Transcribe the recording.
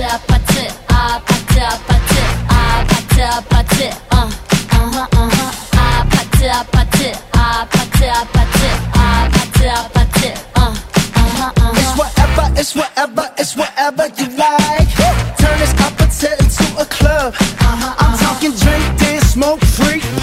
아파트 아파트 아파트 아파트 아파트 아파트 아파트 아파트 아파트 아파트 아파트 It's whatever, it's whatever you like. Turn this opportunity into a club. I'm talking drink, dance, smoke, freak.